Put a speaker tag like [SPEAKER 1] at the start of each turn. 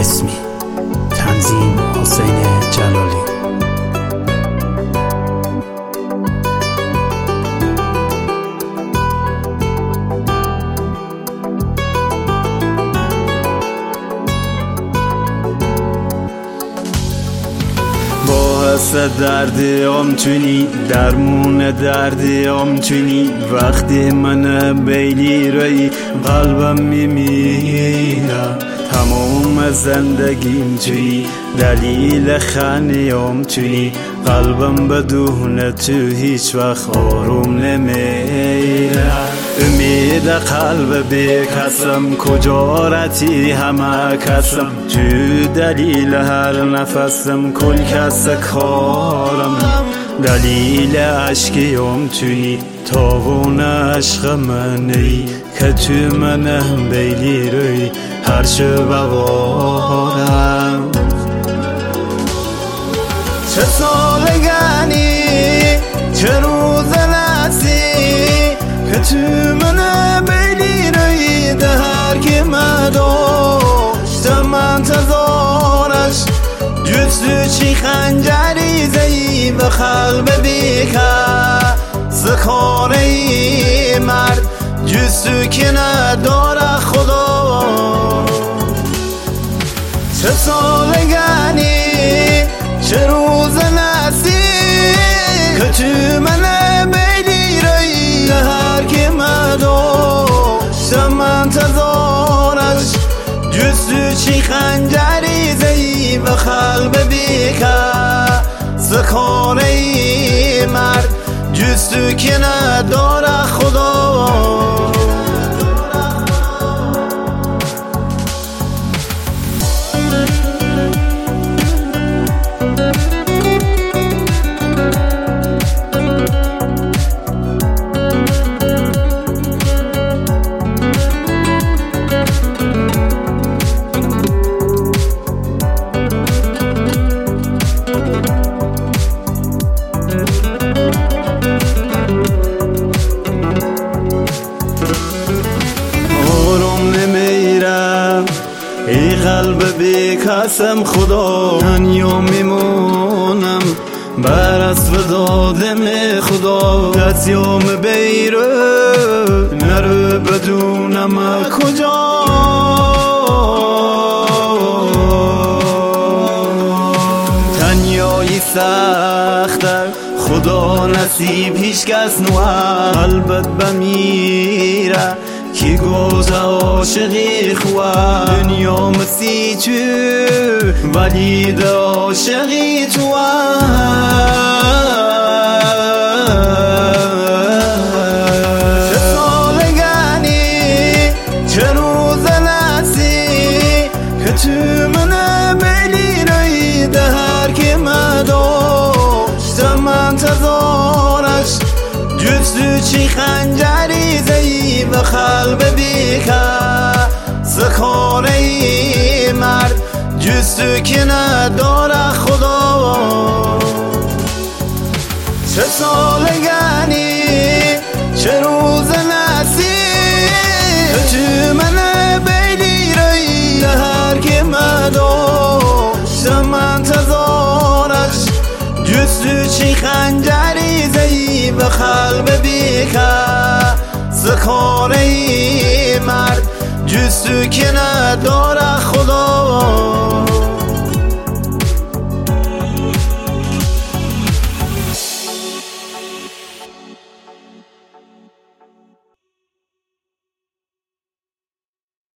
[SPEAKER 1] اسمی تنظیم حسین جلالی.
[SPEAKER 2] باعث دردم تونی، درمون دردم تونی. وقتی من بیلی روی قلبم میمیرم، تمام زندگیم توی، دلیل خنیم توی. قلبم بدون تو هیچ وقت آروم نمیره. امید قلب بکسم کجا رتی همه کسم، تو دلیل هر نفسم کل کس کارم. دلیل عشقیم توی، تاون عشق منی که تو منم بیلی روی هر شب بوارم.
[SPEAKER 3] چه سالگانی چه روز نسی که تو منه بیلی روی دهر که مداشتم انتظارش. جستو چی خنجری زی و قلب بیکه سکاره مرد، جستو که نداره خدا. چه سالگانی چه روز نسی که تو منه بیلی روی هر که مداشتم انتظارش. جستو چی خنجری زی و قلب بیکه سکاره مرد، جستو که نداره خدا.
[SPEAKER 2] ای قلب بیکسم خدا، تنیا میمونم بر اسب دادم خدا. دستیام بیره نرو بدونم کجا. تنیایی سختر خدا نصیب هیچ کس نوه. قلبت بمیره کی گوزه عاشقی خواه. دنیا مسی تو ولی ده عاشقی تو.
[SPEAKER 3] چه سالگانی چه روز نسی که تو منه بیلی روی دهر که مداشتم انتظارش. جستو چی خنجری زی و قلب بیکه سکاره مرد، جستو که نداره خدا. چه سالگانی چه روز نسی که تو منه بیلی روی دهر که مداشتم انتظارش. جستو چی خنجری زی و قلب بیکه سکاره مرد، جستو که نداره